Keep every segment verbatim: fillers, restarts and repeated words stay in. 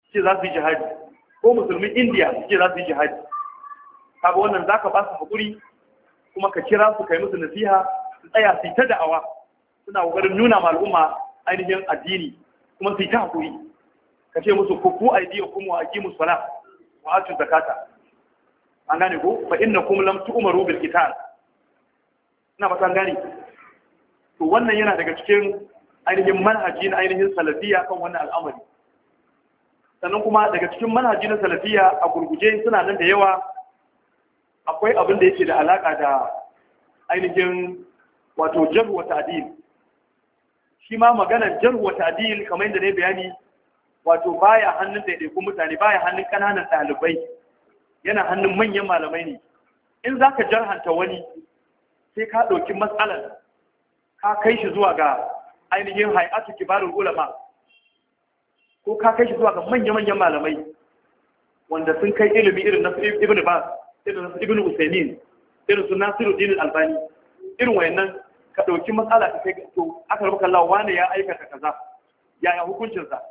ce za su yi jihadi, ko musulmin India su ce za su yi jihadi. Kaga wannan zaka ba su hakuri kuma ka kira su kai musu nasiha su tsaya su yi ta da'awa suna kokarin nuna ma al'umma ainihin addini kuma su yi ta hakuri. Ka ce musu kufu aydiyakum wa aqimus salat wa atu zakata. An gane ko fa innakum lam tu'maru bil qital. Ina ba san gane. To wannan yana daga cikin ainihin manhaji na ainihin salafiya kan wannan al'amari. Sannan kuma daga cikin manhaji na salafiya a gurguje suna nan da yawa. Akwai abin da yake da alaka da ainihin wato jarh wa ta'dil. Shi ma maganar jarh wa ta'dil kamar yadda ne bayani wato baya hannun daidaikun mutane, baya hannun kananan ɗalibai, yana hannun manyan malamai ne. In zaka jarhanta wani sai ka ɗauki matsalar ka kai shi zuwa ga ainihin hay'atu kibarul ulama, ko ka kai shi zuwa ga manya-manyan malamai wanda sun kai ilimi irin na Ibn Baz, irin na Ibn Usaymin, irin su Nasiruddin Albani, irin wayannan ka dauki matsala ka kai to aka rubuta Allah wani ya aikata kaza, yaya hukuncin sa?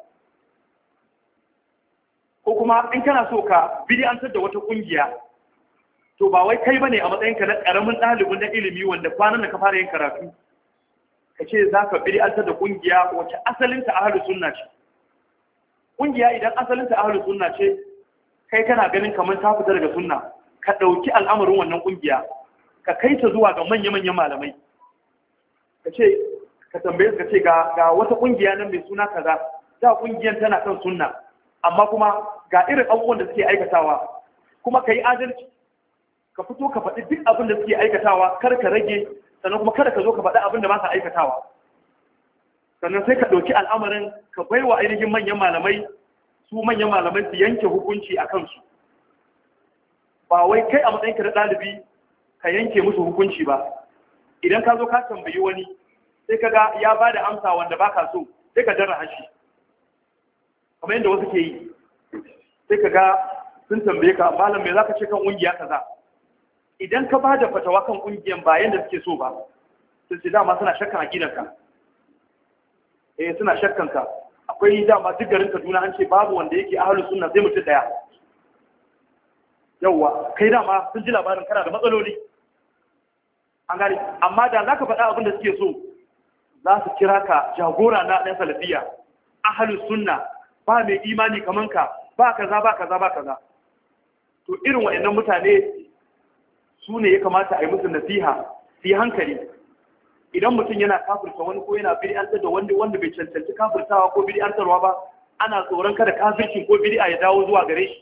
Ko kuma in kana so ka bid'antar da wata kungiya, to ba wai kai bane a matsayin ka na karamin dalibin na ilimi wanda kwanan da ka fara yin karatu ka ce za ka bid'antar da kungiya wacce asalin ta ahlus sunna ce. Kungiya idan asalin ta ahlus sunna ce, kai kana ganin kamar ta fita daga sunna, ka dauki al'amarin wannan kungiya ka kai ta zuwa ga manya-manyan malamai, ka ce ka tambaye ka ce ga ga wata kungiya nan mai suna kaza, da kungiyar tana kan sunna amma kuma ga irin abubuwan da suke aikatawa, kuma ka yi adalci ka fito ka faɗi duk abin da suke aikatawa, kar ka rage, sannan kuma kada ka zo ka faɗi abin da ba sa aikatawa. Sannan sai ka ɗauki al'amarin ka bai wa ainihin manyan malamai, su manyan malamai su yanke hukunci a kansu. Ba wai kai a matsayin ka da ɗalibi ka yanke musu hukunci ba. Idan ka zo ka tambayi wani sai ka ga ya ba da amsa wanda ba ka so, sai ka jarra hashi kamar yadda wasu ke yi. Sai ka ga sun tambaye ka, malam me za ka ce kan ƙungiya kaza? Idan ka ba da fatawa kan ƙungiyan ba yadda suke so ba, sun ce dama suna shakkan aƙidarka. Eh suna shakkan ka. Akwai dama duk garin Kaduna an ce babu wanda yake ahlus sunna sai mutum daya. Yawwa, kai dama sun ji labarin kana da matsaloli. An gane, amma da zaka faɗa abin da suke so, za su kira ka jagora na ɗan salafiya, ahlus sunna, ba mai imani kaman ka, ba kaza ba kaza ba kaza. To irin waɗannan mutane su ne ya kamata a yi musu nasiha, su yi hankali. Idan mutum yana kafirta wani ko yana bid'antar da wanda wanda bai cancanci kafirtawa ko bid'antarwa ba, ana tsoron kada kafircin ko bid'a ya dawo zuwa gare shi.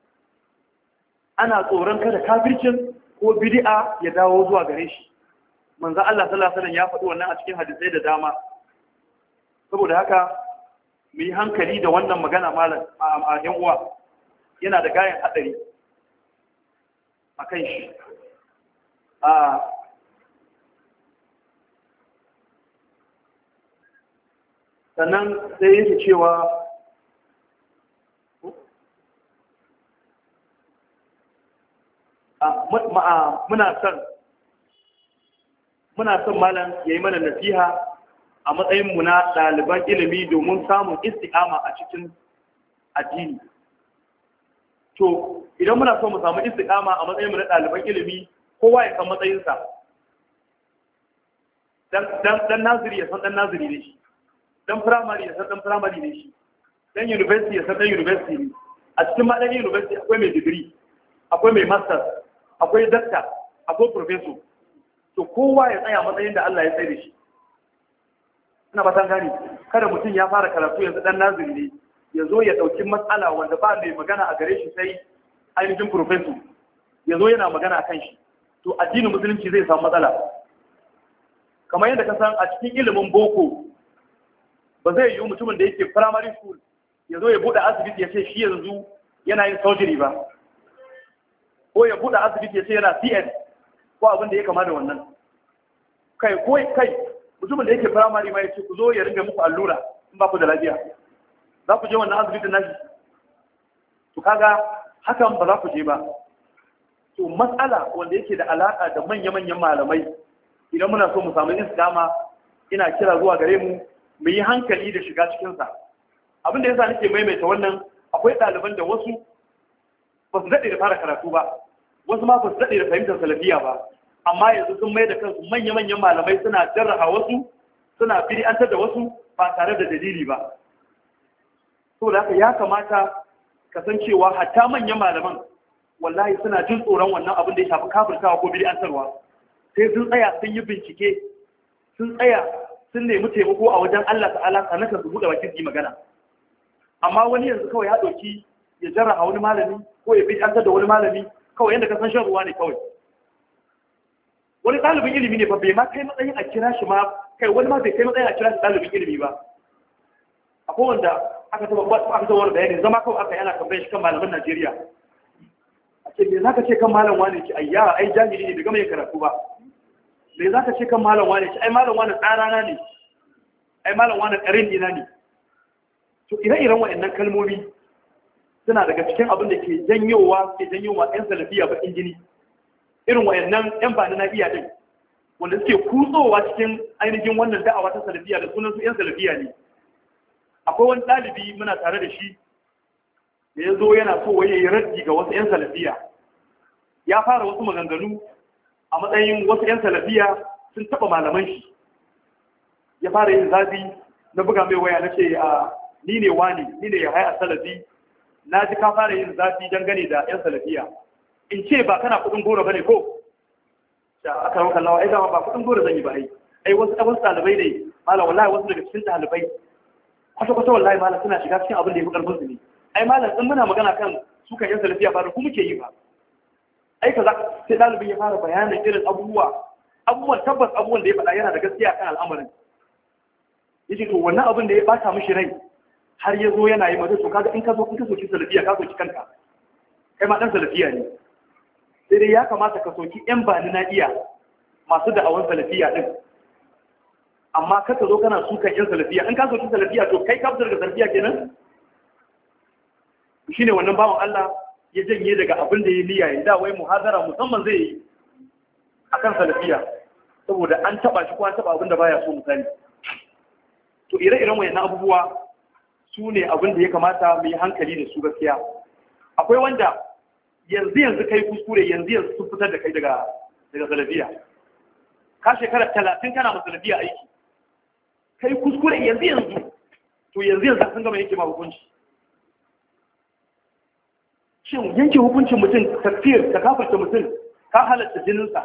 Ana tsoron kada kafircin ko bid'a ya dawo zuwa gare shi. Manzo Allah sallallahu alaihi wasallam ya faɗi wannan a cikin hadisai da dama. Saboda haka mu yi hankali da wannan magana malam a yan uwa. Yana da gayan hadari akan shi. A sannan sai yake cewa muna son muna son malam ya yi mana nasiha a matsayinmu na ɗaliban ilimi domin samun istiqama a cikin addini. To idan muna so mu samu istiqama a matsayinmu na ɗaliban ilimi, kowa ya san matsayinsa. Dan naziri ya san dan naziri ne shi, dan firamare ya san dan firamare ne shi, dan university ya san dan university ne. A cikin ma dan university akwai mai digiri, akwai mai masters, akwai doctor, akwai professor. To kowa ya tsaya matsayin da Allah ya tsaye da shi. Ina ba san gani, kada mutum ya fara karatu yanzu dan naziri ne, ya zo ya dauki matsala wanda ba mai magana a gare shi sai ainihin professor, ya zo yana magana a kan shi. To addinin musulunci zai samu matsala. Kamar yadda ka san a cikin ilimin boko, ba zai yi mutumin da yake primary school ya zo ya buɗe asibiti ya ce shi yanzu yana yin surgery ba, ko ya buɗe asibiti ya ce yana C N ko abin da ya kama da wannan. Kai ko kai mutumin da yake primary ma ya ce ku zo ya ringa muku allura in ba ku da lafiya, za ku je wannan asibitin nashi? To kaga hakan ba za ku je ba. To matsala wanda yake da alaka da manya-manyan malamai, idan muna so mu samu istiqama, ina kira zuwa gare mu mu yi hankali da shiga cikinsa. Abin da yasa nake maimaita wannan, akwai ɗaliban da wasu ba su daɗe da fara karatu ba, wasu ma ba su daɗe da fahimtar salafiya ba, amma yanzu sun mai da kansu manya-manyan malamai suna jarraha wasu, suna bid'antar da wasu ba tare da dalili ba. Saboda haka ya kamata kasancewa hatta manyan malaman wallahi suna jin tsoron wannan abin da ya shafi kafirtawa ko bid'antarwa. Sai sun tsaya sun yi bincike, sun tsaya sun nemi taimako a wajen Allah ta'ala sannan su buɗe bakin su yi magana. Amma wani yanzu kawai ya ɗauki ya jarraha wani malami ko ya bid'antar da wani malami kawai yadda ka san shan ruwa ne kawai. Wani ɗalibin ilimi ne ba bai ma kai matsayin a kira shi ma, kai wani ma bai kai matsayin a kira shi ɗalibin ilimi ba. Akwai wanda aka taɓa aka taɓa wani bayani zama kawai aka yana tambayar shi kan malaman Najeriya. A ce me za ka ce kan malam wane ki ayya ai jahili ne bai gama yin karatu ba. Me za ka ce kan malam wane ki ai malam wane tsarana ne, ai malam wane ƙarin ina ne. To ire-iren waɗannan kalmomi suna daga cikin abin da ke janyowa ke janyowa 'yan salafiya baƙin jini. Irin wayannan 'yan bani na iya din wanda suke kutsowa cikin ainihin wannan da'awa ta salafiya da sunan su 'yan salafiya ne. Akwai wani ɗalibi muna tare da shi da ya zo yana so waye ya raddi ga wasu 'yan salafiya. Ya fara wasu maganganu a matsayin wasu 'yan salafiya sun taɓa malaman shi. Ya fara yin zafi na buga mai waya na ce a ni ne wani ni ne ya haya salafi, na ji ka fara yin zafi dangane da 'yan salafiya. In ce ba kana kudin goro bane ko da aka ranka lawa ai dama ba kudin goro zan yi ba ai ai wasu wasu dalibai ne malam wallahi wasu daga cikin dalibai kwata kwata wallahi malam suna shiga cikin abin da yafi karfin su ne ai malam in muna magana kan su kan yan salafiya ba da ku muke yi ba ai kaza sai dalibin ya fara bayanin irin abubuwa abubuwan tabbas abubuwan da ya faɗa yana da gaskiya kan al'amarin yace to wannan abin da ya bata mishi rai har ya zo yana yi mata to kaga in ka zo in ka soki salafiya ka soki kanka kai ma dan salafiya ne. Sai dai ya kamata ka soki 'yan bani na iya masu da'awan salafiya ɗin, amma ka zo kana sukan 'yan salafiya in ka soki salafiya to kai kafin daga salafiya kenan. Shi ne wannan bawan Allah ya janye daga abin da ya niyya ya da wai muhadara musamman zai yi a kan salafiya saboda an taɓa shi ko an taɓa abin da baya so misali. To ire-iren wayannan abubuwa su ne abin da ya kamata mu yi hankali da su gaskiya. Akwai wanda yanzu yanzu kai kuskure yanzu yanzu sun fitar da kai daga daga salafiya, ka shekara talatin kana ma salafiya aiki kai kuskure yanzu yanzu to yanzu yanzu sun gama yanke ma hukunci. Shin yanke hukuncin mutum tafsir ka kafarta mutum ka halatta jininsa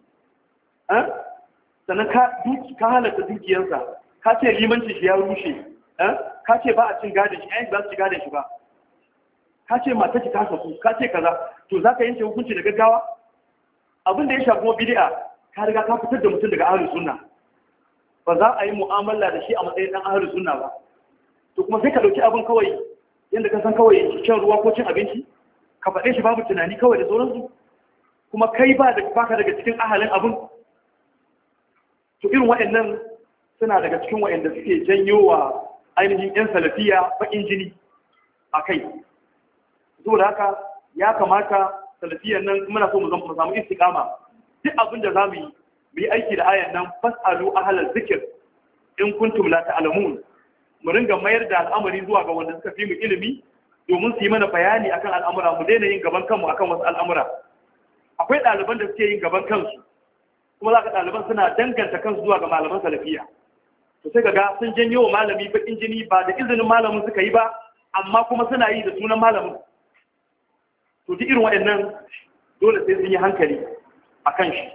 sannan ka halatta dukiyarsa ka ce limancin shi ya rushe ka ce ba a cin gadon shi ayyuka ba su ci gadon shi ba ka ce mata ki kasa su ka ce kaza to za ka yanke hukunci da gaggawa abin da ya shafi kuma bid'a ka riga ka fitar da mutum daga ahlus sunna ba za a yi mu'amala da shi a matsayin dan ahlus sunna ba to kuma sai ka dauki abin kawai yanda ka san kawai shan ruwa ko cin abinci ka faɗe shi babu tunani kawai da sauransu kuma kai ba da baka daga cikin ahalin abin. To irin waɗannan suna daga cikin waɗanda suke janyo wa ainihin 'yan salafiya baƙin jini a kai. Saboda haka ya kamata salafiyan nan muna so mu samu istiqama duk abin da zamu yi mu yi aiki da ayan nan fasalu ahlal zikr in kuntum la ta'lamun mu ringa mayar da al'amari zuwa ga wanda suka fi mu ilimi domin su yi mana bayani akan al'amura mu daina yin gaban kanmu akan wasu al'amura. Akwai ɗaliban da suke yin gaban kansu kuma za ka ɗaliban suna danganta kansu zuwa ga malaman salafiya to sai ga sun janyo wa malami bakin jini ba da izinin malamin suka yi ba amma kuma suna yi da sunan malamin. To duk irin waɗannan dole sai sun yi hankali a kan shi.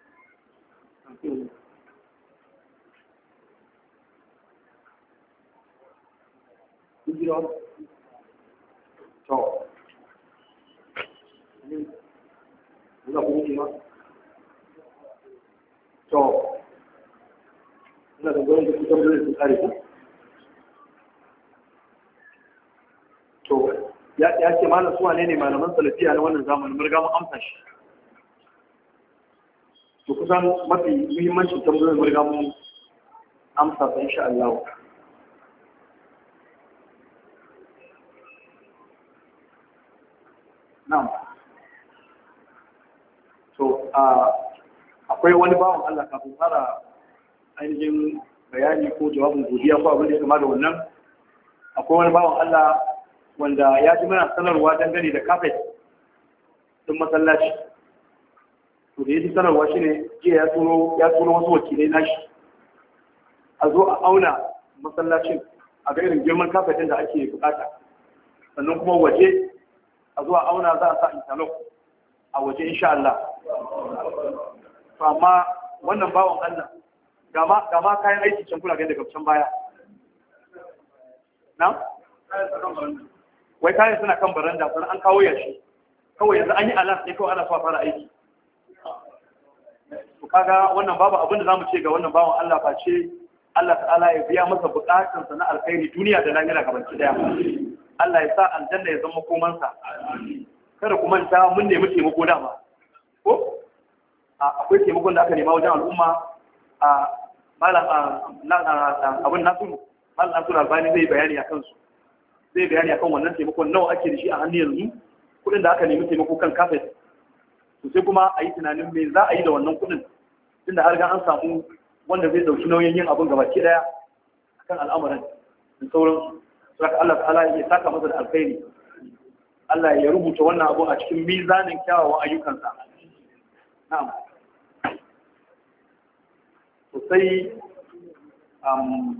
To, ina da gwamnati da kusan da su tsari ku? To, ya ce malam suwa ne ne malaman salafiya na wannan zamanin murga mu amsa shi. To kusan mafi muhimmancin tambayoyin murga mu amsa ta insha Allah. Na'am. To, akwai wani bawan Allah kafin fara ainihin bayani ko jawabin godiya ko abin da ya kama da wannan. Akwai wani bawan Allah wanda ya ji mana sanarwa dangane da kafet din masallaci. To da ya ji sanarwa shi ne jiya ya turo ya turo wasu wakilai nashi a zo a auna masallacin a ga irin girman kafet din da ake bukata, sannan kuma waje a zo a auna za a sa interlock a waje insha Allah. To amma wannan bawon Allah gama gama kayan aiki can kula ga daga can baya na wai kayan suna kan baranda sannan an kawo yashi kawai yanzu an yi alas ne kawai ana so a fara aiki. To kaga wannan babu abin da zamu ce ga wannan bawon Allah ba ce Allah ta'ala ya biya masa bukatunsa na alkhairi duniya da lahira gaban daya. Allah ya sa aljanna ya zama komansa. Kada ku manta mun nemi taimako dama ko akwai taimakon da aka nema wajen al'umma a malam abin nasiru malam nasiru albani zai bayani a kansu zai bayani akan wannan taimakon nawa ake da shi a hannun yanzu, kudin da aka nemi taimako kan kafet. To sai kuma a yi tunanin me za a yi da wannan kudin tunda har ga an samu wanda zai dauki nauyin yin abin gabaki daya kan al'amuran da sauran. Saka Allah ta'ala ya saka masa da alkhairi, Allah ya rubuta wannan abu a cikin mizanin kyawawan ayyukansa. Na'am. To sai um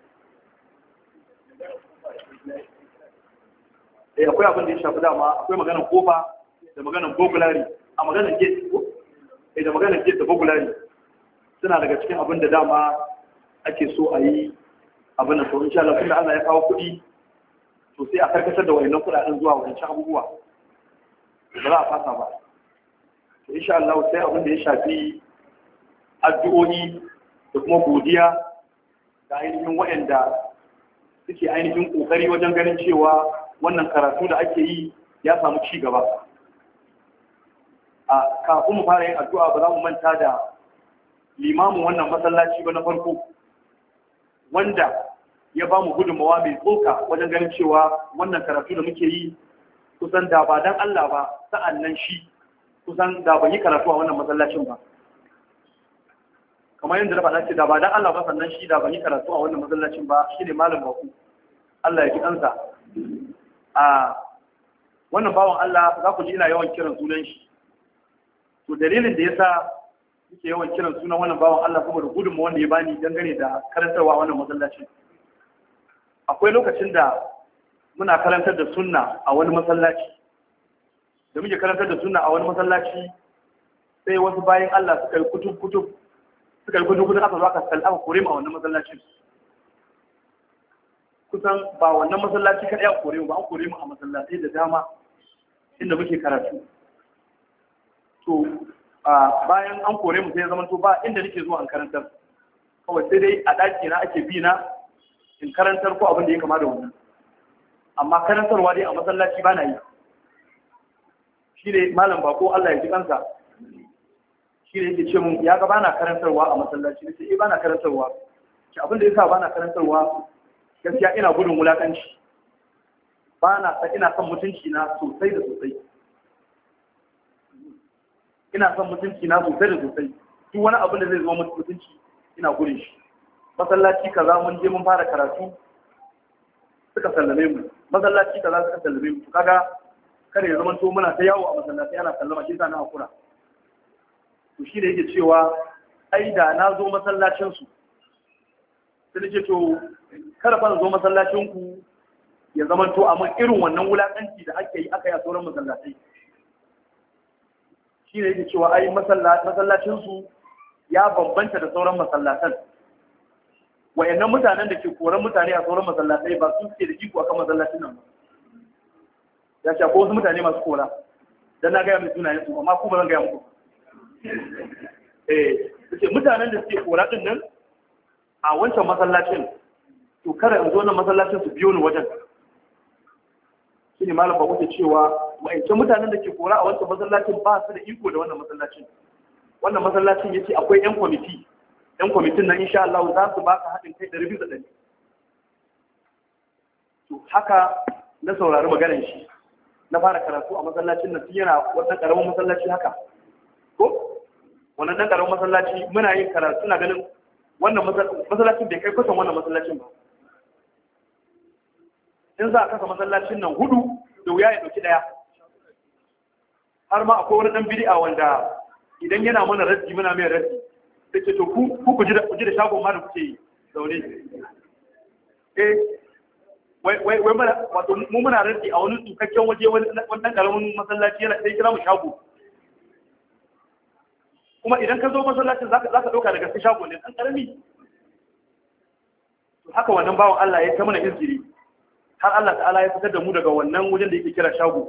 eh akwai abin da ya shafi dama akwai maganar kofa da maganar bogulari a maganar gate ko eh da maganar gate da bogulari suna daga cikin abin da dama ake so a yi abin da to insha Allah tunda Allah ya kawo kuɗi to sai a karkatar da wayannan kuɗaɗen zuwa wayancan abubuwa ba za a fasa ba. To insha Allah sai abin da ya shafi addu'o'i da kuma godiya da ainihin wayanda suke ainihin kokari wajen ganin cewa wannan karatu da ake yi ya samu ci gaba. A kafin mu fara yin addu'a ba za mu manta da limamin wannan masallaci ba na farko wanda ya ba mu gudunmawa mai tsoka wajen ganin cewa wannan karatu da muke yi kusan da ba dan Allah ba sa'an nan shi kusan da ban yi karatu a wannan masallacin ba. Kamar yadda na faɗa ce da ba dan Allah ba sannan shi da ban yi karatu a wannan masallacin ba, shi ne malam baku. Allah ya ji kansa. A wannan bawan Allah za ku ji ina yawan kiran sunan shi. To dalilin da yasa yake yawan kiran sunan wannan bawan Allah saboda gudunmawa wanda ya bani dangane da karantarwa a wannan masallacin. Akwai lokacin da muna karantar da sunna a wani masallaci. Da muke karantar da sunna a wani masallaci sai wasu bayan Allah suka yi kutub kutub suka yi kutub kutub aka zo aka sallah aka kore mu a wannan masallacin. Kusan ba wannan masallaci kadai aka kore mu ba, an kore mu a masallatai da dama inda muke karatu. To bayan an kore mu sai ya zama to ba inda nake zuwa an karantar, kawai sai dai a ɗaki na ake bi na in karantar ko abin da ya kama da wannan, amma karantarwa dai a masallaci ba na yi. Shi ne malam bako Allah ya ji kansa, shi ne yake ce mun ya ga bana karantarwa a masallaci, ne sai eh bana karantarwa. Shi abin da yasa bana karantarwa gaskiya ina gudun wulakanci, bana sa ina son mutunci na sosai da sosai. Ina son mutunci na sosai da sosai. Duk wani abin da zai zama mutunci ina gudun shi. Masallaci kaza mun je mun fara karatu suka sallame mu, masallaci kaza suka sallame mu. Kaga kada ya zama to muna ta yawo a masallaci ana sallama, shi sa na hakura. To shi da yake cewa ai da na zo masallacin su sai nake to kada fa zo masallacin ku ya zama to amma irin wannan wulakanci da ake yi aka yi a sauran masallatai. Shi ne yake cewa ai masallacin su ya bambanta da sauran masallatan. Wayannan mutanen da ke koran mutane a sauran masallatai ba su suke da iko akan masallacin nan ba. Ya ce ko wasu mutane masu kora, dan na gaya mai sunayen su amma ku ba zan gaya muku. Eh, ce mutanen da suke kora din nan a wancan masallacin, to kada in zo nan masallacin su biyo ni wajen. Shine malam ba wuce cewa wayancan mutanen da ke kora a wancan masallacin ba su da iko da wannan masallacin. Wannan masallacin yace akwai yan kwamiti. Yan kwamitin nan insha Allah za su baka haɗin kai da rubi da ɗari. To haka na saurari maganar shi. Na fara karatu a masallacin nan yana wata ƙaramin masallaci haka. Ko? Wannan ɗan ƙaramin masallaci muna yin karatu na ganin wannan masallacin bai kai kusan wannan masallacin ba. in za a kasa masallacin nan hudu da wuya ya dauki daya. Har ma akwai wani dan bid'a wanda idan yana mana raddi muna mai raddi sai ce to ku ku ji da ku ji da shagon ma da kuke yi zaune eh wai wai wai mana wato mu muna raddi a wani tsukakken waje wani wannan karamin masallaci yana sai kira mu shago, kuma idan ka zo masallacin zaka zaka dauka daga sai shago ne dan karami. To haka wannan bawon Allah ya ta mana izgiri har Allah ta'ala ya fitar da mu daga wannan wajen da yake kira shago.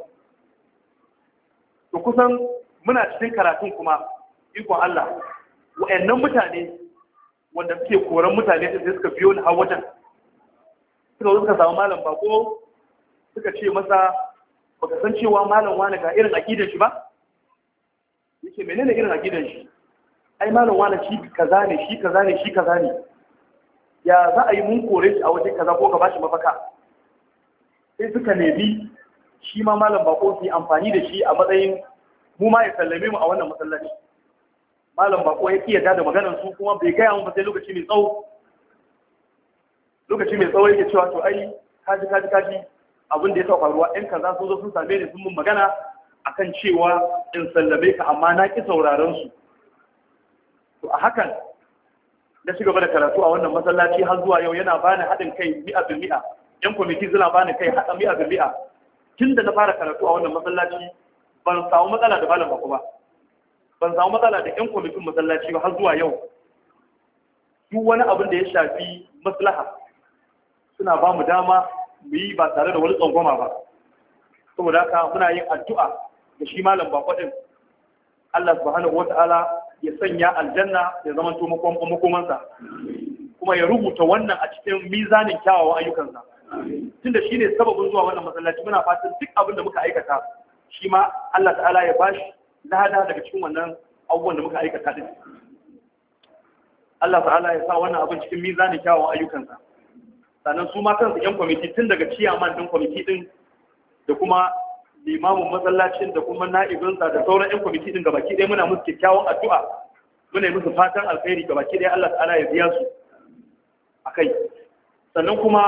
To kusan muna cikin karatun kuma ikon Allah wa'annan mutane wanda suke koran mutane da suka biyo ni har wajen suka zo suka samu malam bako suka ce masa baka san cewa malam wani ga irin aqidar shi ba, yake menene irin aqidar shi? Ai malam wani shi kaza ne shi kaza ne shi kaza ne, ya za a yi mun kore shi a wajen kaza ko ka bashi mafaka? Sai suka nemi shi ma malam bako su yi amfani da shi a matsayin mu ma ya sallame mu a wannan masallaci. Malam bako ya kiyata da maganar su kuma bai gaya mu ba sai lokaci mai tsawo lokaci mai tsawo yake cewa to ai kaji kaji kaji abin da ya sa faruwa ɗan kaza sun zo sun same ni sun mun magana akan cewa in sallame ka amma na ki sauraron su. To a hakan na ci gaba da karatu a wannan masallaci har zuwa yau yana bani haɗin kai mi'a bil mi'a, yan kwamiti suna bani kai haɗa mi'a bil mi'a. Tun da na fara karatu a wannan masallaci ban samu matsala da malam bako ba, ban samu matsala da yan kwamitin masallaci ba har zuwa yau. Duk wani abin da ya shafi maslaha suna ba mu dama mu yi ba tare da wani tsangwama ba. Saboda haka muna yin addu'a da shi malam bako din Allah subhanahu wata'ala ya sanya aljanna ya zama to makomansa, kuma ya rubuta wannan a cikin mizanin kyawawan ayyukansa. Tunda shi ne sababin zuwa wannan masallaci muna fatan duk abin da muka aikata shi ma Allah ta'ala ya bashi lada daga cikin wannan abubuwan da muka aikata din. Allah ta'ala ya sa wannan abin cikin mizanin kyawawan ayyukansa. Sannan su ma kansu yan kwamiti tun daga ciyaman din kwamiti din da kuma limamin masallacin da kuma na'ibinsa da sauran yan kwamiti din gabaki ɗaya muna musu kyakkyawan addu'a, muna yi musu fatan alkhairi gabaki ɗaya Allah ta'ala ya biya su akai. Sannan kuma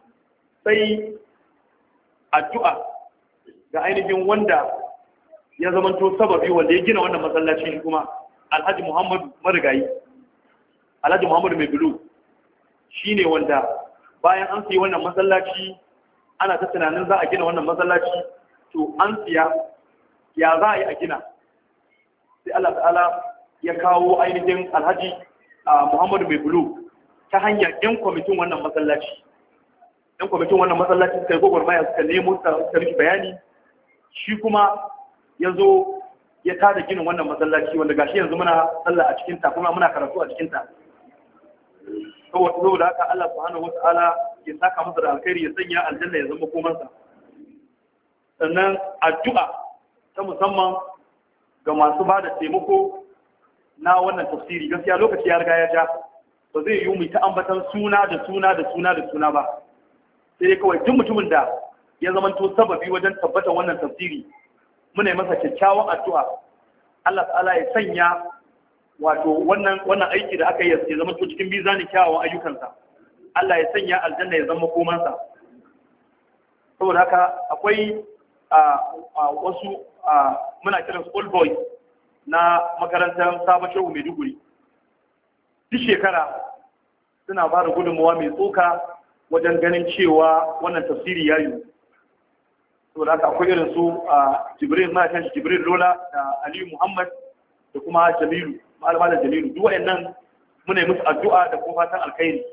sai addu'a ga ainihin wanda ya zamanto sababi wanda ya gina wannan masallaci kuma Alhaji Muhammadu Marigayi, Alhaji Muhammadu Mai Bulu shi ne wanda bayan an siya wannan masallaci ana ta tunanin za a gina wannan masallaci, to an siya ya za a yi a gina, sai Allah ta'ala ya kawo ainihin Alhaji Muhammadu Mai Bulu ta hanyar yan kwamitin wannan masallaci. Yan kwamitin wannan masallaci suka yi gwagwarmaya suka nemo suka riki bayani, shi kuma ya zo ya tada ginin wannan masallaci wanda gashi yanzu muna sallah a cikinta kuma muna karatu a cikinta. Saboda haka Allah subhanahu wata'ala ya saka masa da alkhairi ya sanya aljanna ya zama komansa. Sannan addu'a ta musamman ga masu ba da taimako na wannan tafsiri, gaskiya lokaci ya riga ya ja ba zai yi mu ta ambatan suna da suna da suna da suna ba, sai dai kawai duk mutumin da ya zamanto sababi wajen tabbatar wannan tafsiri muna yi masa kyakkyawan addu'a Allah ta'ala ya sanya wato wannan wannan aiki da aka yi ya zama to cikin mizanin kyawawan ayyukansa, Allah ya sanya aljanna ya zama komansa. Saboda haka akwai a wasu muna kiransu old boys na makarantar Sabon Shehu Maiduguri, duk shekara suna ba da gudunmawa mai tsoka wajen ganin cewa wannan tafsiri ya yi. To da aka akwai irin su a Jibril ma kan Jibril Lola da Aliyu Muhammad da kuma Jamilu, malama Jamilu, duk wayannan muna yi musu addu'a da kuma fatan alkhairi.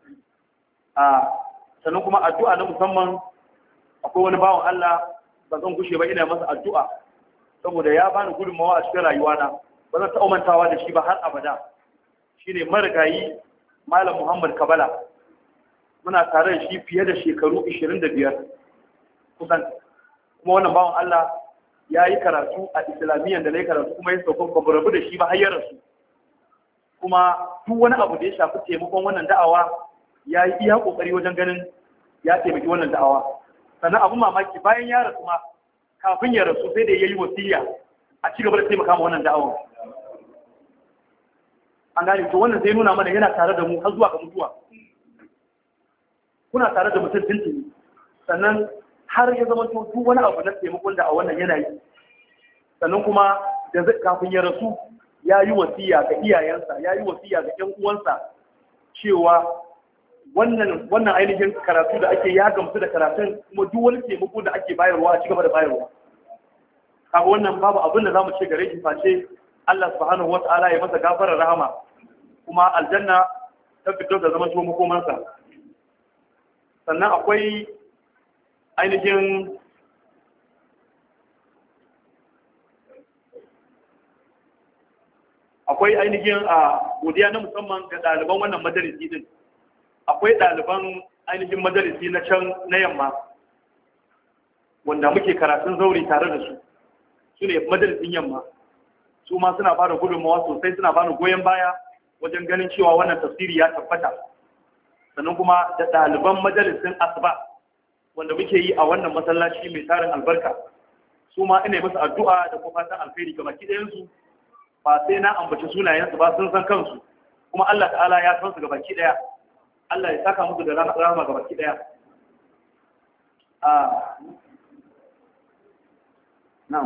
A sannan kuma addu'a na musamman akwai wani bawan Allah ba zan gushe ba ina masa addu'a saboda ya bani gudunmawa a cikin rayuwana, ba zan taɓa mantawa da shi ba har abada. Shine marigayi Malam Muhammad Kabala, muna tare da shi fiye da shekaru ishirin da biyar kusan, kuma wannan bawan Allah ya yi karatu a islamiyyar da na yi karatu kuma ya sauka ba rabu da shi ba har ya rasu. Kuma duk wani abu da ya shafi taimakon wannan da'awa ya yi iya kokari wajen ganin ya taimaki wannan da'awa. Sannan abin mamaki bayan ya rasu ma kafin ya rasu sai da ya yi wasiya a ci gaba da taimaka ma wannan da'awa. An gane to wannan zai nuna mana yana tare da mu har zuwa ga mutuwa. Kuna tare da mutum tuntuni sannan har ya zama to duk wani abu na taimakon da a wannan yanayi, sannan kuma da kafin ya rasu ya yi wasiya ga iyayensa, ya yi wasiya ga ƴan uwansa cewa wannan wannan ainihin karatu da ake ya gamsu da karatun, kuma duk wani taimako da ake bayarwa a cigaba da bayarwa. Kaga wannan babu abin da zamu ce gare shi face Allah subhanahu wata'ala ya masa gafarar rahama, kuma aljanna ta fito da zaman tuwo makomansa. Sannan akwai ainihin akwai ainihin a godiya na musamman ga ɗaliban wannan majalisi din. Akwai ɗaliban ainihin majalisi na can na yamma wanda muke karatun zauri tare da su, su ne majalisin yamma. Su ma suna bada gudunmawa sosai, suna bada goyon baya wajen ganin cewa wannan tafsiri ya tabbata. Sannan kuma da ɗaliban majalisin asuba wanda muke yi a wannan masallaci mai tarin albarka, su ma ina musu addu'a da kuma fatan alkhairi ga baki ɗayansu, ba sai na ambaci sunayensu ba, sun san kansu, kuma Allah ta'ala ya san su ga baki ɗaya. Allah ya saka musu da rahama ga baki ɗaya. Ah, na'am.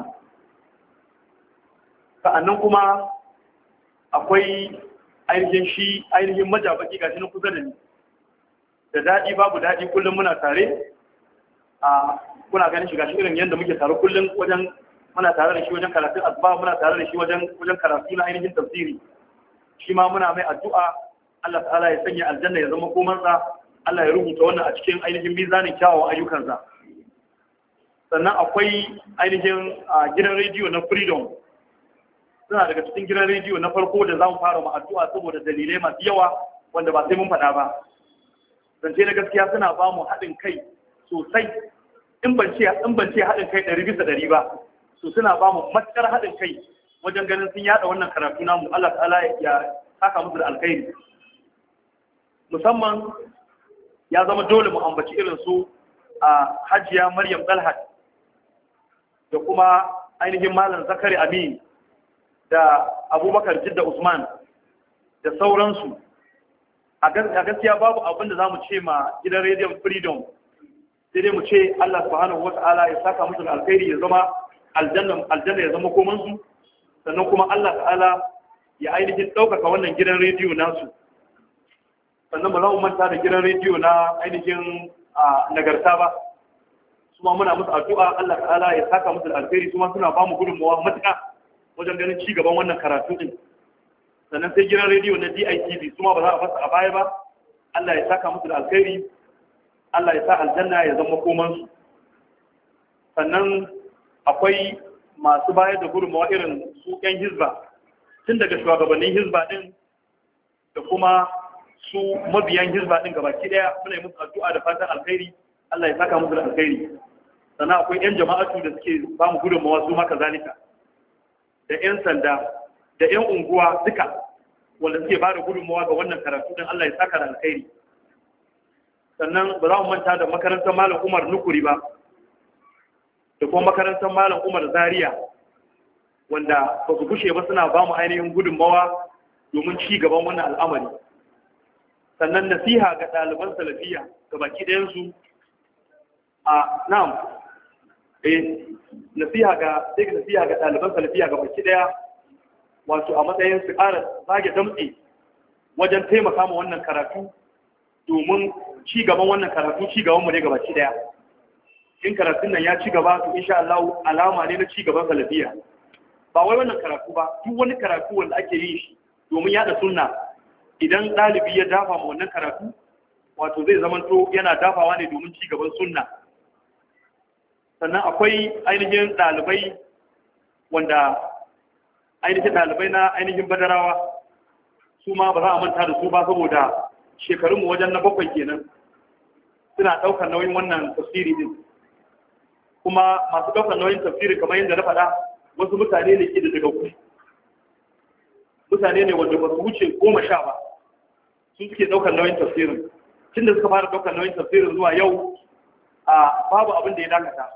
Sa'annan kuma akwai ainihin shi ainihin majabaki gashi na kusa da ni, da daɗi babu daɗi kullum muna tare. A kuna ganin shi gashi irin yadda muke tare kullum wajen muna tare da shi wajen karatun asuba, muna tare da shi wajen wajen karatu na ainihin tafsiri. Shi ma muna mai addu'a Allah ta'ala ya sanya aljanna ya zama komansa, Allah ya rubuta wannan a cikin ainihin mizanin kyawawan ayyukansa. Sannan akwai ainihin gidan rediyo na Freedom, suna daga cikin gidan rediyo na farko da za mu fara ma addu'a saboda dalilai masu yawa wanda ba sai mun faɗa ba. Zance na gaskiya suna ba mu haɗin kai sosai, in ban ce haɗin kai ɗari bisa ɗari ba, so suna ba mu matuƙar haɗin kai wajen ganin sun yaɗa wannan karatu namu. Allah ta'ala ya saka musu da alkhairi. Musamman ya zama dole mu ambaci irin su a Hajiya Maryam Dalhat da kuma ainihin Malam Zakari Amin da Abubakar Jidda Usman da sauransu. A gaskiya babu abin da za mu ce ma gidan rediyon Freedom, sai dai mu ce Allah subhanahu wata'ala ya saka musu da alkhairi, ya zama aljanna aljanna ya zama komansu. Sannan kuma Allah ta'ala ya ainihin ɗaukaka wannan gidan rediyo nasu. Sannan ba za mu manta da gidan rediyo na ainihin nagarta ba, su ma muna musu addu'a Allah ta'ala ya saka musu da alkhairi, su ma suna ba mu gudunmawa matuƙa wajen ganin ci gaban wannan karatu din. Sannan sai gidan rediyo na D I T V, su ma ba za a fasa a baya ba. Allah ya saka musu da alkhairi, Allah ya sa aljanna ya zama komansu. Sannan akwai masu bayar da gudunmawa irin su ƴan hizba, tun daga shugabannin hizba din da kuma su mabiyan hizba din gabaki daya, muna yi musu addu'a da fatan alkhairi, Allah ya saka musu da alkhairi. Sannan akwai ƴan jama'atu da suke ba mu gudunmawa su maka zalika, da ƴan sanda da ƴan unguwa duka wanda suke ba da gudunmawa ga wannan karatu din, Allah ya saka da alkhairi. Sannan ba za mu manta da makarantar Malam Umar Nukuri ba, da kuma makarantar Malam Umar Zaria, wanda ba su kushe ba suna ba mu ainihin gudunmawa domin ci gaban wannan al'amari. Sannan nasiha ga ɗaliban salafiya ga baki ɗayansu a nam eh nasiha ga sai nasiha ga ɗaliban salafiya ga baki ɗaya, wato a matsayin su ƙara zage damtse wajen taimaka ma wannan karatu, domin ci gaban wannan karatu ci gaban mu ne ga baki ɗaya. In karatun nan ya ci gaba to insha Allah alama ne na ci gaban salafiya. Ba wai wannan karatu ba, duk wani karatu wanda ake yin shi domin yada sunna, idan ɗalibi ya dafa ma wannan karatu, wato zai zamanto yana dafawa ne domin ci gaban sunna. Sannan akwai ainihin ɗalibai wanda ainihin ɗalibai na ainihin Badarawa, su ma ba za a manta da su ba, saboda shekarunmu wajen na bakwai kenan suna ɗaukar nauyin wannan tafsiri din. Kuma masu ɗaukar nauyin tafsiri kamar yadda na faɗa, wasu mutane ne ke da daga ku mutane ne wanda ba su wuce goma sha ba, sun suke ɗaukar nauyin tafsirin. Tun da suka fara ɗaukar nauyin tafsirin zuwa yau, a babu abin da ya dakata.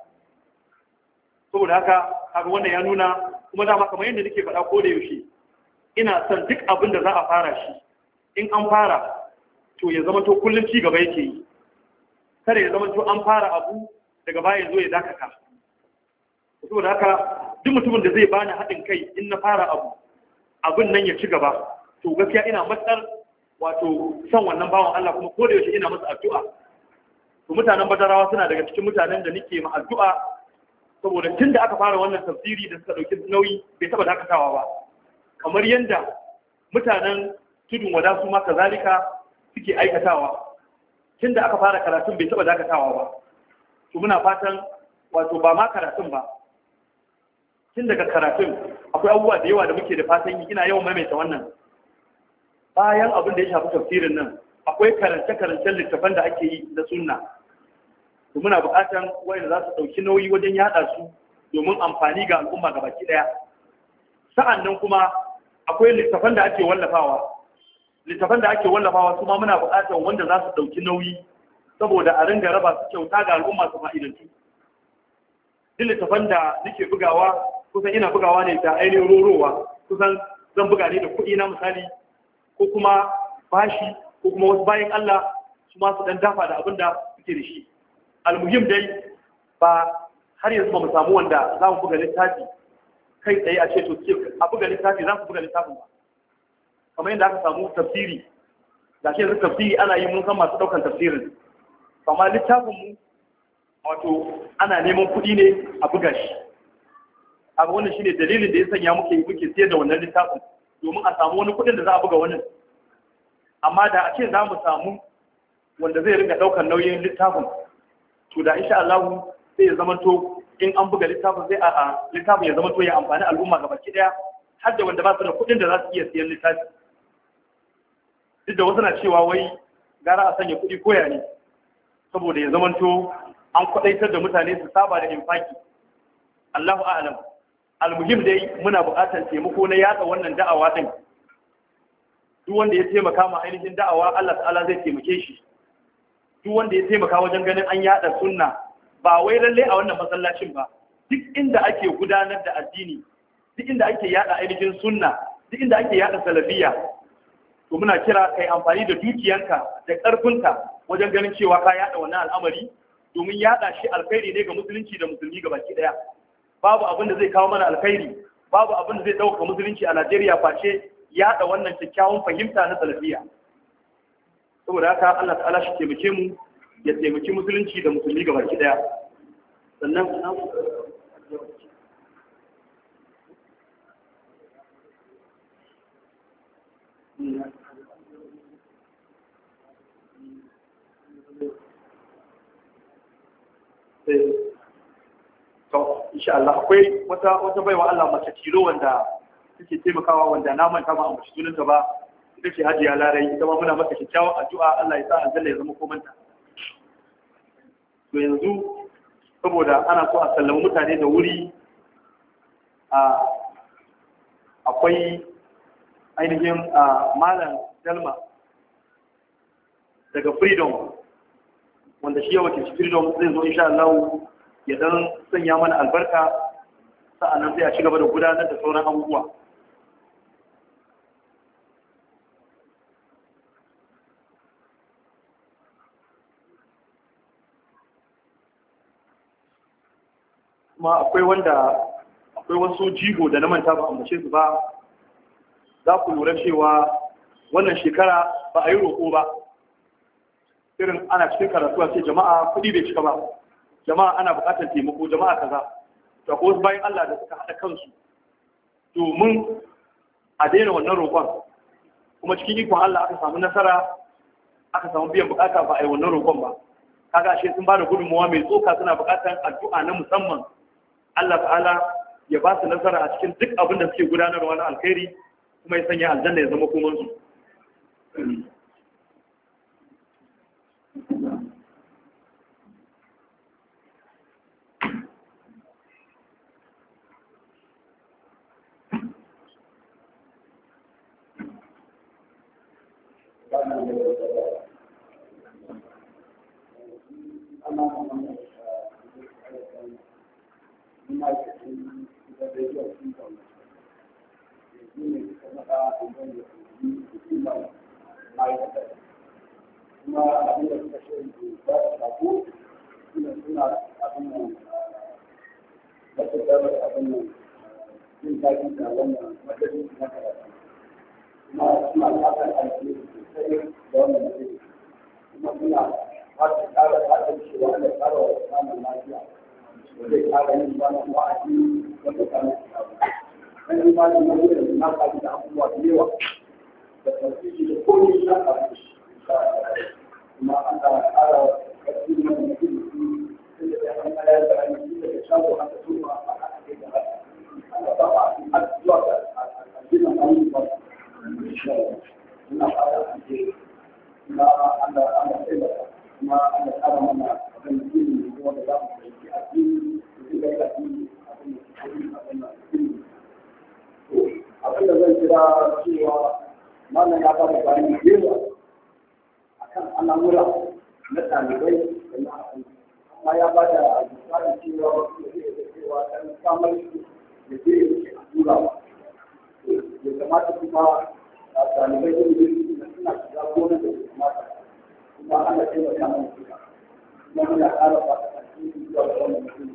Saboda haka haka wannan ya nuna, kuma dama kamar yadda nake faɗa ko da yaushe, ina son duk abin da za a fara shi, in an fara to ya zama to kullum ci gaba yake yi. kada ya zama to an fara abu daga baya zo ya dakata. Saboda haka duk mutumin da zai bani haɗin kai in na fara abu abin nan ya ci gaba, to gaskiya ina matsar wato son wannan bawan Allah, kuma ko da yaushe ina masa addu'a. To mutanen Badarawa suna daga cikin mutanen da nake ma addu'a, saboda tun da aka fara wannan tafsiri da suka dauki nauyi bai taba dakatawa ba, kamar yanda mutanen tudun wada su ma kazalika suke aikatawa. Tun da aka fara karatun bai taba dakatawa ba. To muna fatan wato ba ma karatun ba, tun daga karatun akwai abubuwa da yawa da muke da fatan yi, ina yawan maimaita wannan. Bayan abin da ya shafi tafsirin nan akwai karance-karancen littafan da ake yi na sunna, to muna buƙatan wanda za su ɗauki nauyi wajen yaɗa su domin amfani ga al'umma ga baki ɗaya. Sa'an nan kuma akwai littafan da ake wallafawa littafan da ake wallafawa su ma muna buƙatan wanda za su ɗauki nauyi saboda a ringa raba su kyauta ga al'umma su fa'idantu. Duk littafan da nake bugawa kusan ina bugawa ne da ainihin rorowa, kusan zan buga ne da kuɗi na misali, ko kuma bashi, ko kuma wasu bayan Allah su ma su dan dafa da abin da suke da shi. Almuhim dai ba har yanzu ba mu samu wanda za mu buga littafi kai tsaye a ce to a buga littafi za mu buga littafin ba, kamar yadda aka samu tafsiri da ke yanzu tafsiri ana yi mun san masu ɗaukan tafsirin, amma littafin mu wato ana neman kuɗi ne a buga shi. Abu wannan shine dalilin da ya sanya muke muke siyar da wannan littafin, domin a samu wani kuɗin da za a buga wannan. Amma da a ce za mu samu wanda zai ringa ɗaukar nauyin littafin, to da insha Allah sai ya zamanto in an buga littafin sai a littafin ya zamanto ya amfani al'umma gaba ki daya, har da wanda ba su da kuɗin da za su iya siyan littafi. Duk da wasu na cewa wai gara a sanya kuɗi koya ne, saboda ya zamanto an kwaɗaitar da mutane su saba da infaki. Allahu a'lam. Almuhim dai muna buƙatar taimako na yatsa wannan da'awa din. Duk wanda ya taimaka ma ainihin da'awa Allah ta'ala zai taimake shi. Duk wanda ya taimaka wajen ganin an yada sunna, ba wai lalle a wannan masallacin ba, duk inda ake gudanar da addini, duk inda ake yada ainihin sunna, duk inda ake yada salafiya, to muna kira kai amfani da dukiyanka da ƙarfinka wajen ganin cewa ka yada wannan al'amari, domin yada shi alkhairi ne ga musulunci da musulmi gabaki daya. Babu abin da zai kawo mana alkhairi, babu abin da zai dauka musulunci a Najeriya face yada wannan kyakkyawan fahimta na salafiya. Saboda haka Allah ta'ala shi taimake mu, ya taimaki musulunci da musulmi gabaki daya. Sannan to insha Allah akwai wata wata baiwa Allah mace tilo wanda take taimakawa, wanda na manta ba a mace sunanta ba, ita ce Hajiya Larai. Ita ma muna mata kyakkyawan addu'a, Allah ya sa aljanna ya zama komanta. To yanzu saboda ana so a sallama mutane da wuri, a akwai ainihin Malam Dalma daga Freedom, wanda shi ya wakilci Freedom zai zo insha Allah ya dan sanya mana albarka, sa'annan sai a ci gaba da gudanar da sauran abubuwa. Kuma akwai wanda akwai wasu jigo da na manta ba ambace su ba. Za ku lura cewa wannan shekara ba a yi roƙo ba, irin ana cikin karatu a ce jama'a kuɗi bai cika ba, jama'a ana buƙatar taimako, jama'a kaza. To ko wasu bayan Allah da suka haɗa kansu domin a daina wannan roƙon, kuma cikin ikon Allah aka samu nasara, aka samu biyan buƙata ba a yi wannan roƙon ba. Kaga ashe sun ba da gudunmawa mai tsoka, suna buƙatar addu'a na musamman. Allah ta'ala ya ba su nasara a cikin duk abin da suke gudanarwa na alkhairi, kuma ya sanya aljanna ya zama komansu. kuma abin da suka ce ba su sako suna suna abin nan da su da abin nan jin daɗi da wannan madadin na karatu kuma suna fatan aiki sosai da wannan mutum kuma suna fatan ƙara fatan cewa ana ƙara wa samun lafiya da zai ƙara yin wannan wa'azi wanda ta mai samu kan yi ma da mutum da na faɗi da abubuwa da yawa da tasiri da komai na faɗi kuma an da ƙara ƙarfi na mutum da ya san kaya da rani da shago haka zuwa a haka da haka ana ba a zuwa ga addinin Allah ina fara ake kuma an da an da taimaka kuma an da ƙara mana abin da zai kuma da za mu yi addini da zai ga addini abin da ke abin da abin da zan kira cewa malam ya fara bayani yawa akan al'amura na ɗalibai da na aiki amma ya ba da misalin cewa wasu da zai da cewa ɗan samar da zai yi a tura ya kamata kuma a ɗalibai da zai suna shiga gona da ya kamata kuma ana taimaka mana suka kuma muna ƙara fata a cikin zuwa da wannan mutum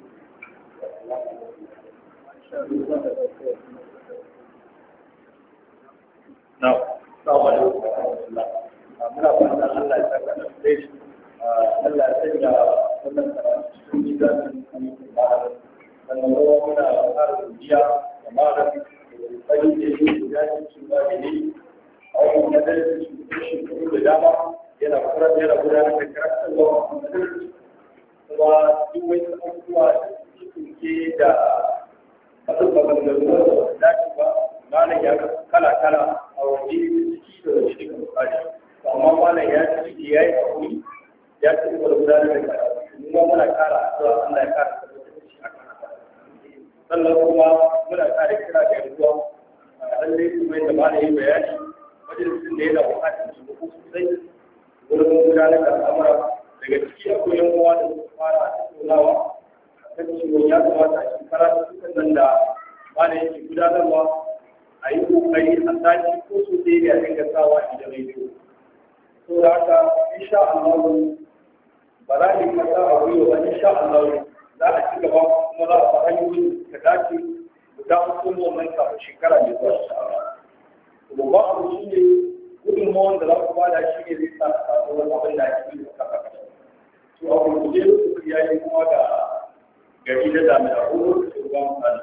Now, assalamu alaikum muna fatan Allah ya saka da sai Allah ya sanya wannan karatu cikin gidan ayyukan malam sannan kuma muna fara godiya ga malam da kokari da yake da cikin ba da ne a wannan madarasi shi kuma da dama yana fara yana gudanar da karatu da madarasi kuma duk wani abubuwa da suke da abubuwan da ba su dace ba malam ya kala kala a waje ciki da waje duka bukari amma malam ya ci ya yi hakuri ya ci gaba da gudanar da karatu kuma muna kara addu'a Allah ya kara tabbatar shi a kan haka sannan kuma muna kara kira ga yanzuwa a lallai kuma yadda malam ya bayani majalisin da yana bukatar su ko sosai wurin gudanar da al'amura daga ciki akwai yan uwa da suka fara tattaunawa kan cewa ya kamata a cikin karatu nan da malam yake gudanarwa a yi kokari a sati ko su ɗaya ya dinga sawa idan rediyo. To da haka insha Allah ba za ni kasa a wuyo ba insha Allah za a ci gaba kuma za a fa hanyoyin da dace guda uku wannan kafin shekara mai zuwa insha Allah. Kuma ba abu shi ne gudunmawar da za ku bada shi ne zai sa a samu wani abin da ake yi da kasa kasa. To a gurguje su ya yi kuma da gari da jami'a ko da su ga mutane.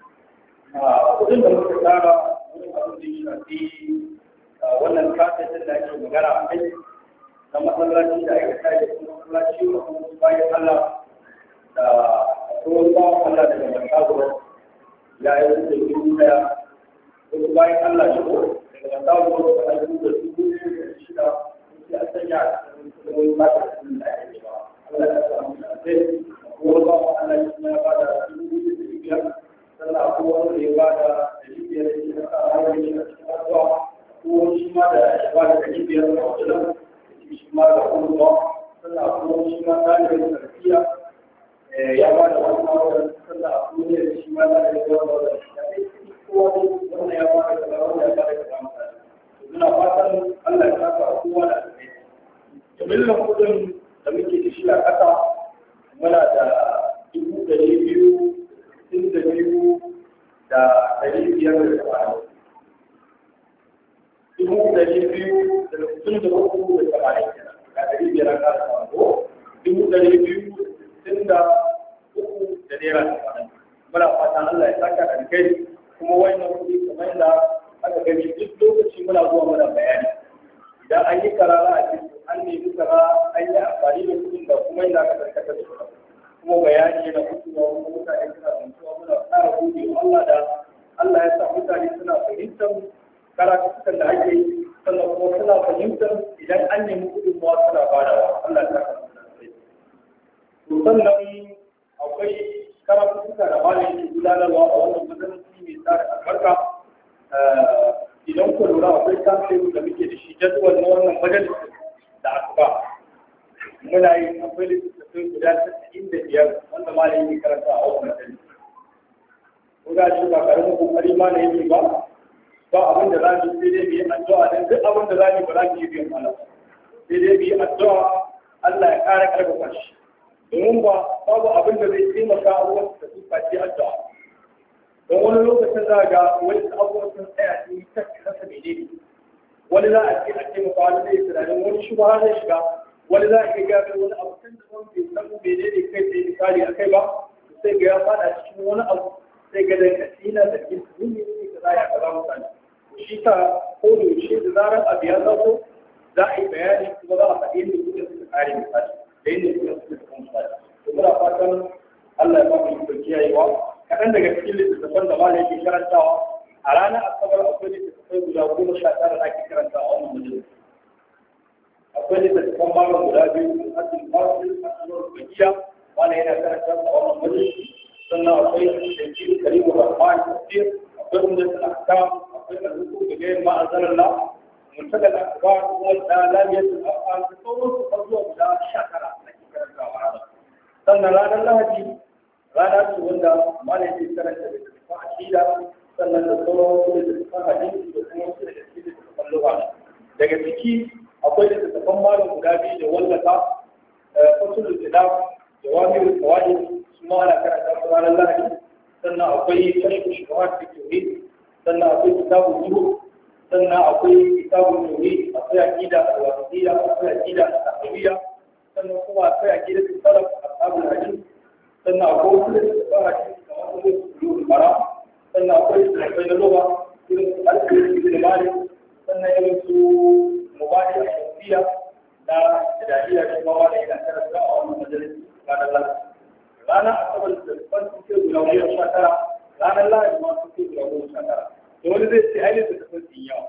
Kudin da muka tsara wurin abin da ya shafi wannan kasashen da ake magana a kai na masallaci da aka kai da kuma masallaci da kuma bayan Allah da tsohon bawan Allah daga Masagoro ya yi da dubu daya wasu bayan Allah da ko daga Masagoro da aka yi da dubu da shida sai a sanya a cikin kasashen da ake ba Allah ya samu da zai tsohon bawan Allah ya ba da dubu da biyar sannan akwai wanda ya ba da dari biyar da shi a hanyar shi a cikin addu'a ko shi ma da ya ba da dari biyar a wajen shi ma da kuma sannan akwai shi ma ɗalibin sarkiya ya ba da wani mawar sannan akwai ne shi ma da ya ba da wani kowa ne wannan ya ba da kaza wannan ya ba da kaza mutane muna fatan Allah ya saka kowa da alheri jimillar kudin da muke da shi a ƙasa muna da dubu ɗari biyu sittin da biyu da ɗari biyar da tamanin dubu ɗari biyu da sittin da uku da tamanin kenan da ɗari biyar a ƙasa samu dubu ɗari biyu da sittin da uku da naira tamanin muna fatan Allah ya saka da kai kuma wannan kuɗi kamar yadda aka gani duk lokaci muna zuwa muna bayani idan an yi karara a cikin an nemi kara an yi amfani da kuɗin da kuma yadda aka karkata da kuɗin kuma bayani yana fitowa kuma mutane suna zantuwa muna tsara gode wa Allah da Allah ya sa mutane suna fahimtar karatukan da ake yi sannan kuma suna fahimtar idan an nemi kuɗin ma suna badawa Allah ya sa to sannan akwai karatuka da malamin ke gudanarwa a wannan masallaci mai tsara albarka idan ku lura akwai kamfani da muke da shi jadwal na wannan majalisar da asuba muna yi akwai littattafai guda tasa'in da biyar wanda malamin ke karanta a wannan majalisa ko ga shi ba karamin kokari malamin yake ba ba abin da za mu sai dai mu yi addu'a dan duk abin da za mu ba za mu yi biyan malam sai sai dai bi addu'a Allah ya ƙara karfafa shi domin ba babu abin da zai taimaka a wasu da su face addu'a don wani lokacin za ga wani abubuwan sun tsaya sun yi tafi rasa menene wani za a ce a taimaka wani zai tunanin wani shugaba zai shiga wani za a iya gano wani abu kan da wani bai san menene kai sai misali a kai ba sai ga ya fada cikin wani abu sai ga da kasina da kin ne ne kaza ya kaza mutane shi ta ko da shi da zarar abu ya zo za a yi bayani kuma za a faɗi yadda kuɗin suka kare misali da yadda kuɗin suka kuma misali to muna fatan Allah ya ba mu ikon kiyayewa kaɗan daga cikin littattafan da malam yake karantawa a ranar asabar akwai littattafai guda goma sha tara da ake karantawa a wannan majalis akwai littattafan malam guda biyu hasil fasil hasilur bakiya malam yana karanta a wannan majalis sannan akwai shaikin karimu rahman tafsir akwai umdatul ahkam akwai al-hukum da gairi ma'azalallah منتدى الأخبار والآلامية الأفعال تصور تفضل بلا شكرا لكي كانت هذا سنة لا نلهدي لا نأتي وندا ما لدي سنة تتفاع شيئا سنة تصور تتفاع حديث وتنوصل الاسكيد تتفلغا daga ciki akwai da tattafan malam guda biyu da wallaka fasul al-idab da wamir al-fawaid su ma ana karanta su ranar lahadi sannan akwai kashfu shubuhat fi tauhid sannan akwai kitabul zuhud sannan akwai kitabun tauhid akwai aqida al-wasitiyya akwai aqida al-tahawiyya sannan kuma akwai aqida al-salaf ashabul hadith sannan akwai wasu da hadisi kamar su ulul maram sannan akwai akwai da lugha irin su al-ibn malik sannan irin su mubadi al-shafiyya da tadariya da kuma wani da karanta a wannan majalis ranar lahadi ranar asabar da ban suke guda goma sha tara ranar lahadi ma suke guda goma sha tara da wani zai ce ai da tafi sun yawa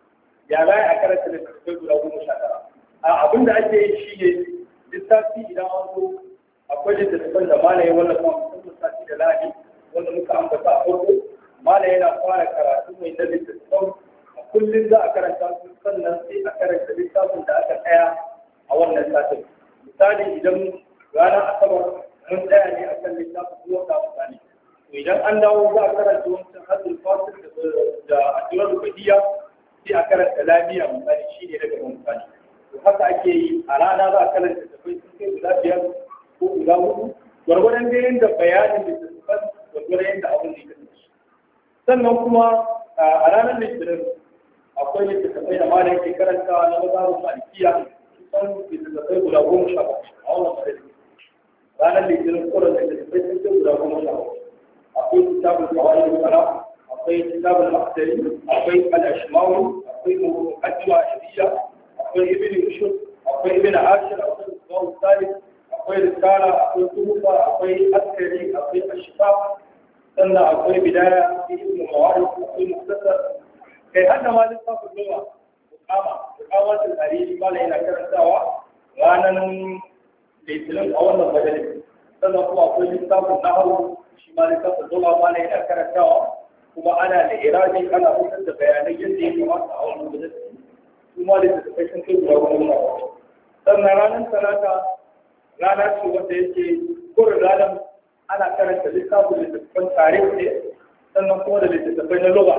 ya za a karanta da tafi guda goma sha tara a abin da ake yi shi ne lissafi idan an zo akwai littattafan da mala ya wallafa musamman sati da lahadi wanda muka ambata a farko mala yana fara karatu mai na littattafan a kullum za a karanta su sannan sai a karanta littafin da aka tsaya a wannan satin misali idan ranar asabar mun tsaya ne a kan littafin kuma ka mutane idan an dawo za a karanta wancan hadin fasil da ajiyar rubadiya sai a karanta lafiya misali shi ne daga misali to haka ake yi a rana za a karanta tafai sun kai guda biyar ko guda hudu gwargwadon da yadda bayanin da tafai gwargwadon yadda abin da ya kasance sannan kuma a ranar litinin akwai littattafai da malam ke karanta na mazhabin malikiya kusan littattafai guda goma sha bakwai a wannan madadi ranar litinin kuran littattafai sun kai guda goma sha bakwai akwai kitabul qawaid al-salam akwai kitabul maqdari akwai al-ashmawi akwai muqaddima shari'a akwai ibn rushd akwai ibn ashir akwai qawl salih akwai risala akwai tuhufa akwai askari akwai ashfa sannan akwai bidaya ibn mawarid akwai muktasar kai hadda ma littafin lugha mukama mukawatul hariri mala yana karantawa ranar litinin a wannan majalis sannan kuma akwai littafin nahwu shi ma littafin lugha mala yana karantawa kuma ana da irabi ana fitar da bayanai yadda ya kamata a wannan majalis kuma littattafai sun kai guda wani shafa sannan ranar talata rana ce wanda yake kurin ranar ana karanta littafin littattafan tarihi ne sannan kuma da littattafai na lugha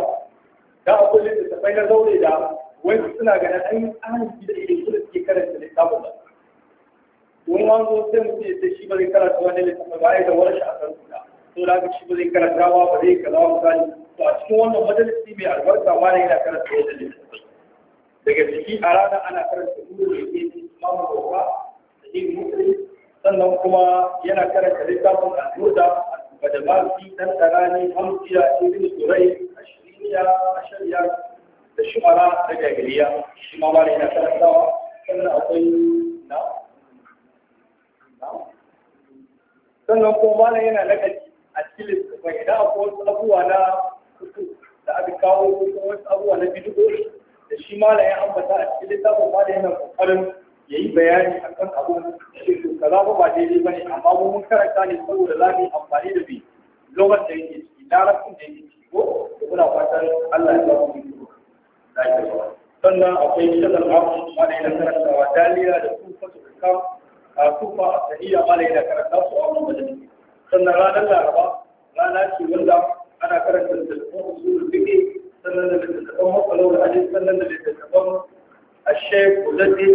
da akwai littattafai na zaure da wani suna ganin an yi tsarin gida idan kuma suke karanta littafin ba wani an zo sai mutum ya ce shi ba zai karanta wani littafin ba ya da wani shi a kan kuda to da haka shi ba zai karanta ba ba zai kaza misali to a cikin wannan majalisi mai albarka ma ne yana karanta wani littafin daga ciki a rana ana karanta nuru da ke imamu bauta da yin musulmi sannan kuma yana karanta littafin al'uda da baki dan tarani hamsiya ibn turai ashiriya ashariya da shumara da jahiliya shi ma wani yana karantawa sannan akwai na sannan kuma wani yana nagaji a cikin littafin idan akwai wasu abubuwa na kutu da aka kawo ko wasu abubuwa na bidiyo da shi malam ya ambata a cikin littafin malam yana kokarin ya yi bayani a kan abun shi to kaza ba ba daidai ba ne amma mu mun karanta ne saboda za mu yi amfani da bi lokacin da yake ciki larabcin da yake ciki ko da muna fatan Allah ya ba mu iko lafiya sannan akwai shadar abu malam yana karantawa daliya da kufa su kam a kufa a sahiya malam yana karanta su a wannan majalisi sannan ranar laraba rana ce wanda ana karanta da usulul fiqh sannan da littattafan matsalar hadis sannan da littattafan ashek ulati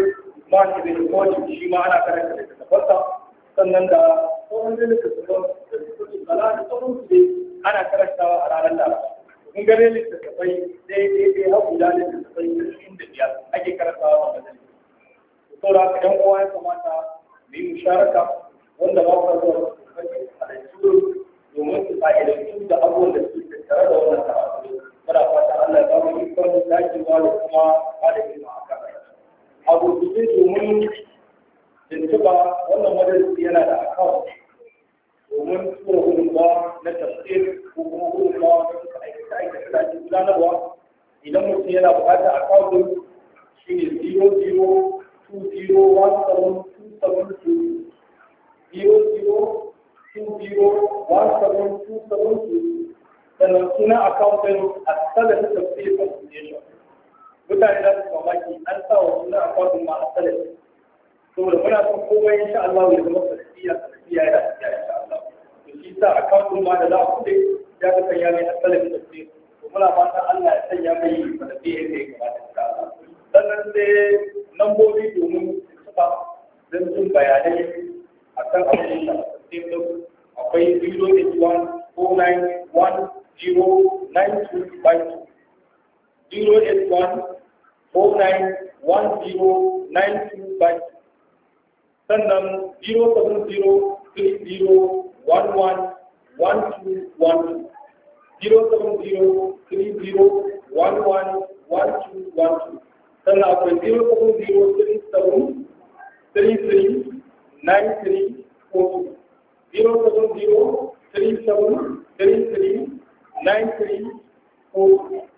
man ibn Qasim shi ma ana karanta da tafarsa sannan da sauran da littattafan da suke kala da sauran su dai ana karantawa a ranar Laraba mun ga dai littattafai dai dai dai har guda littattafai cikin da biyar ake karantawa a majalisa saboda haka ɗan uwa ya kamata mu yi musharaka wanda ba ku zuwa a da domin su fa'idantu da abubuwan da suke tattare da wannan karatu muna fata Allah ya ba mu ikon dacewa da kuma bada ilimi a kan abu cikin domin tuntuba wannan majalisi yana da account domin tura gudunmawa na tafsir ko kuma gudunmawa na suka aikata aikata da ake gudanarwa idan mutum yana buƙatar account din shi ne zero zero two zero one seven two seven two zero zero two zero one seven two seven two sannan suna akawuntin a tsada ta tafsir association mutane da su mamaki an sa wa suna akawuntin ma a tsada saboda muna son komai insha Allah ya zama tafiya tafiya ya tafiya insha Allah to shi sa akawuntin ma da za a kuɗe ya ga sanya mai a tsada ta tafsir to muna fatan Allah ya sanya mai tafiya yadda ya kamata insha Allah sannan sai lambobi domin suka don jin bayanai akan abin da tafsir akwai zero eight one four nine one zero nine two five two zero eight one four nine one zero nine two five two sannan zero seven zero three zero one one one two one two zero seven zero three zero one one one two one two sannan akwai zero seven zero three seven three three nine three four two zero seven zero three seven three three nine three four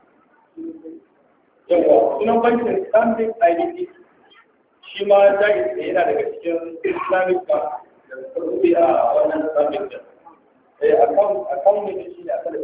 yawa sunan bankin Stanbic I B C shi ma jari da yana daga cikin Islamic Bank da suka rufe a wannan Stanbic din eh account account ne shi ne asalin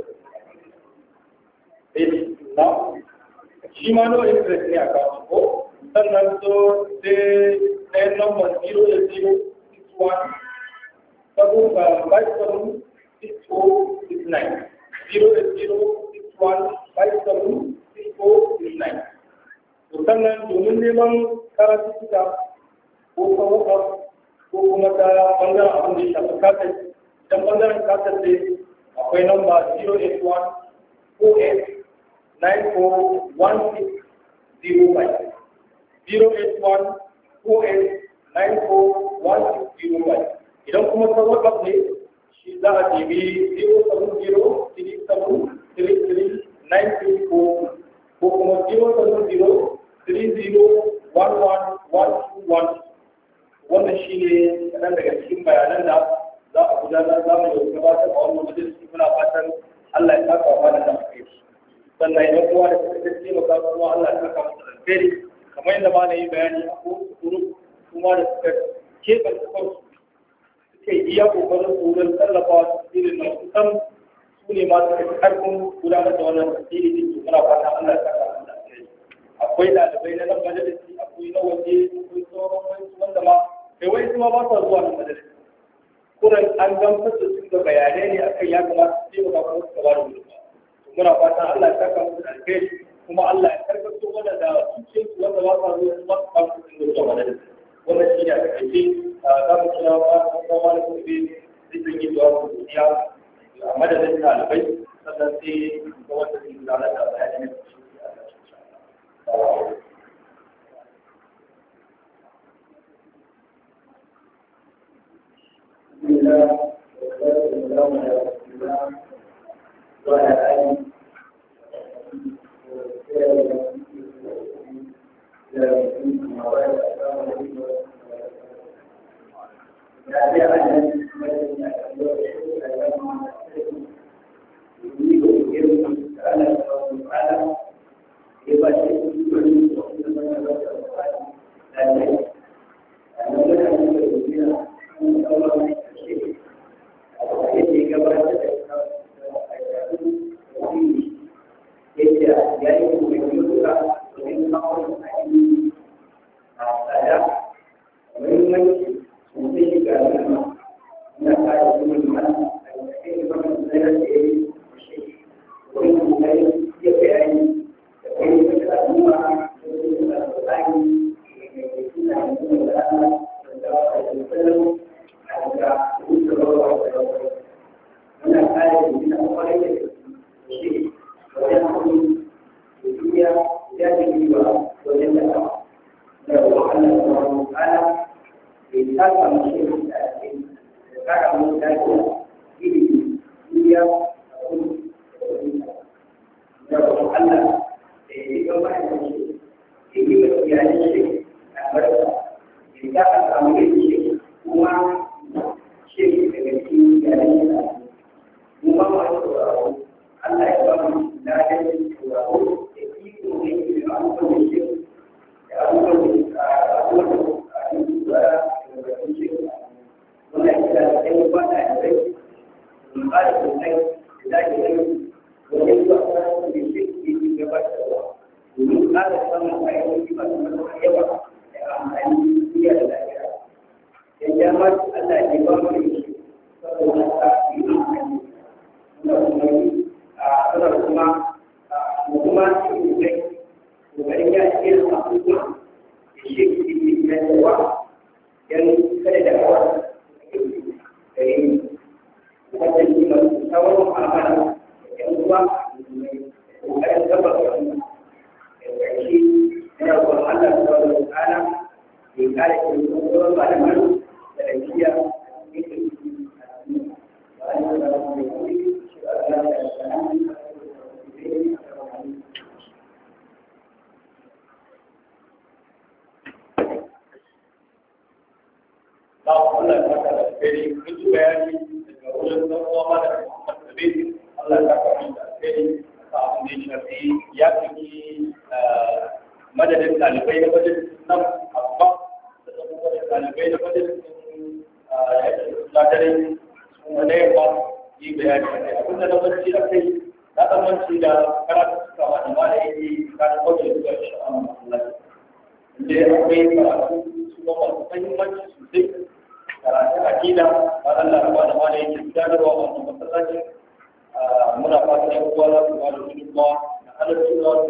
eh na shi ma no interest ne account ko sannan so sai ɗayan number zero eight zero six one seven five seven six four six nine zero eight zero six one five seven six four six nine. To sannan domin neman karatu suka ko kawuka ko kuma ta ɓangaren abin da ya shafi kasar idan ɓangaren kasar ne akwai namba zero eight one four eight nine four one six zero five zero eight one four eight nine four one six zero five idan kuma ta WhatsApp ne shi za a ɗebi zero seven zero three seven three three nine two four ko kuma zero seven zero three zero one one one two one wannan shi ne kaɗan daga cikin bayanan da za a gudanar za mu yi gabatar a wannan majalisi muna fatan Allah ya saka wa mana da alheri sannan idan kowa da suka taimaka kuma Allah ya saka musu alheri kamar yadda ma na yi bayani a kowace kuma da suka keɓanta kansu suke iya kokarin wurin tallafa tasirin na kusan su ne masu karfin gudanar da wannan tasiri da ke muna fata Allah ya saka Allah akwai ɗalibai na nan majalisi akwai na waje akwai sauran wani wanda ma kai wai kuma ba sa zuwa nan majalisi kuran an gamsar da su da bayanai ne akan ya kamata su taimaka kuma su gaba da wuri muna fata Allah ya saka musu alheri kuma Allah ya karkato mana da zuciyarsu wanda ba sa zuwa su ba su ba su zuwa majalisi wannan shi ne a takaice za mu kira ba a kuma wani gobe zai zan yi zuwa godiya a madadin ɗalibai sannan sai ga wanda zai gudanar da bayanin da shi a cikin Thank you. godiya a wani da kuma Allah da ya yi gaba da shi ya yi wa iyalin shi a barka ya ta a samu yin shi kuma shi daga cikin iyalin shi kuma masu sauraro Allah ya ba mu ladan sauraro da iko ne da abubuwan shi da abubuwan da abubuwan da abubuwa da gaban shi wanda ya kira da ɗaya ba da ya rai mun ba da sosai da za ki rai wajen zuwa kwanan da shi ke yi gabatarwa domin ƙara samun ayyukan masu matuƙar yawa da amfani duniya da lafiya. Yan jama'a Allah ya ba mu shi saboda haka yi amfani suna kuma yi a suna kuma mu kuma cikin kai kokarin ya ce da abubuwa da shi ke yi na yawa yan kada da yawa da yi wannan shi masu tsawon mu'amala da yan uwa kokarin gaba da wannan ƙarshe yana kuma Allah subhanahu wa ta'ala ya kare ki da tsoron malaman da lafiya a cikin bayan da mu yi shi Allah ya sanar ba Allah ya saka da alheri kun ji bayani daga wurin dan uwa ma da Muhammad Sabi Allah ya saka da alheri ka abin da ya shafi ya fi madadin ɗalibai na majalisun nan abba da kuma da ɗalibai na majalisun ya ce ladare sun wane yamma yi bayani a kai abin da na barci a kai na tsammanci da karatu suka wani ma da yake kanin wajen zuwa sha'an masallaci inda akwai karatu su ma masu mahimmanci sosai karatun akida ba Allah ba da ma da yake gudanarwa a wannan masallacin muna fatan yan uwa za su ba da gudunmawa da halartuwa su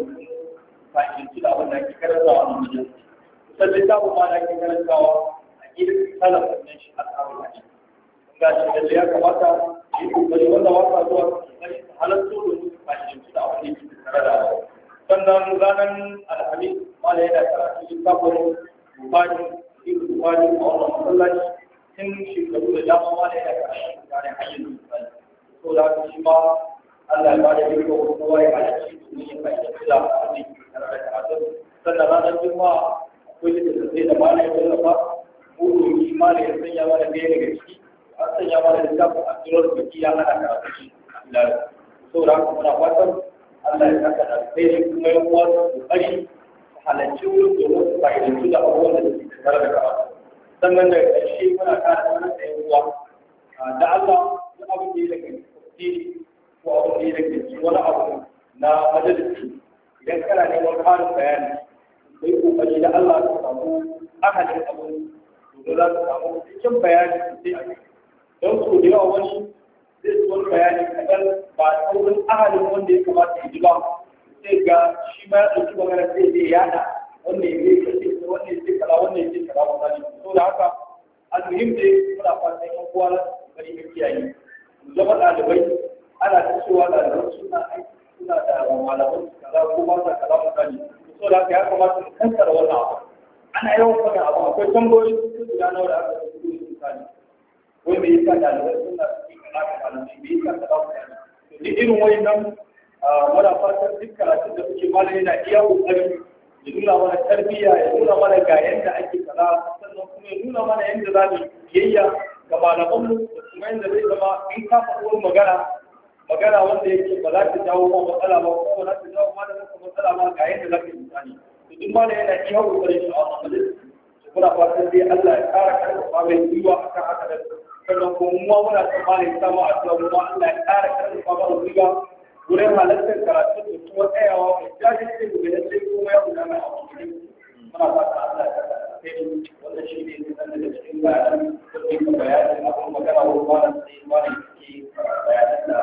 fahimci da abin da ake karantawa a wannan majalisi kusan littafin ma da ake karantawa a gidan salaf nan shi a tsarin hadisi kun ga shi lalle ya kamata yi kokari wanda wasa zuwa kokari su halartu domin su fahimci da abin da yake tare da sannan ranar alhamis ma da yana karatu littafin bukari ibn bukari a wannan masallaci tun shekaru da dama ma da yana karatu tare hanyar misali so da haka shi ma Allah ya bada iko kowa ya bada shi domin ya fahimci da abin da yake tare da karatu sannan ranar juma'a akwai da zai da mana ya tallafa ƙudurin mana ya sanya mana ɗaya daga ciki an sanya mana littafin addu'ar baki ya hana karatu shi a bilal so da haka muna fatan Allah ya saka da sai kuma yan uwa su kokari su halarci wurin domin su fa'idantu da abubuwan da suke tare da karatu sannan daga ƙarshe muna kara sanar da yan uwa da Allah duk abin da ya daga tafsiri ko abin da ya daga cikin wani abu na majalisi idan kana neman ƙarin bayani sai kokari da Allah ka samu ahalin abu domin za ka samu cikin bayani sai a kai don su da yawa wani zai su wani bayani kaɗan ba saurin ahalin wanda ya kamata ya ji ba sai ga shi ma ya ɗauki magana sai zai yada wanda ya zai kace wanda ya ce kaza wanda ya ce kaza misali so da haka almuhim dai muna fatan yan uwa na bari ka kiyaye mu zama ɗalibai ana ta cewa ɗalibai suna aiki suna da malaman kaza ko ba sa kaza misali so da haka ya kamata mu kankara wannan abu ana yawan faɗa abu akwai tambayoyi sun guda nawa da aka rubuta misali wai me yasa ɗalibai suna cikin kaza malamai me yasa kaza misali to ni irin wayannan muna fatan duk karatun da muke malam yana iya kokari ya nuna mana tarbiyya ya nuna mana ga yadda ake kaza sannan kuma ya nuna mana yadda za mu biyayya ga malamanmu da kuma yadda zai zama in ka faɗi magana magana wanda yake ba za ta jawo ma matsala ba ko ba za ta jawo ma da maka matsala ba ga yadda za ka yi misali to duk ma yana iya kokarin shi a wannan majalisa to muna fatan dai Allah ya kara karfafa mai gwiwa akan haka da sannan kuma mu ma muna tsammanin ya samu addu'a mu ma Allah ya kara karfafa mana gwiwa wurin halartar karatu da kuma tsayawa mai jajirce da bai sai kuma ya gudana a cikin muna fata Allah ya kara kai wannan shi ne zan da cikin bayanan da ke bayanin abin magana wurin malam sai malam ke bayanan da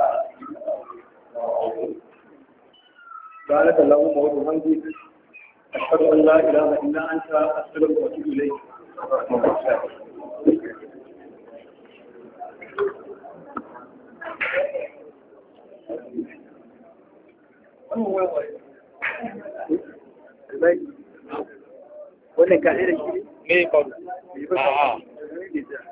بارك اللهم وبحمدك أشهد أن لا إله إلا أنت أستغفرك وأتوب إليك. wannan ka da shi me kawo a'a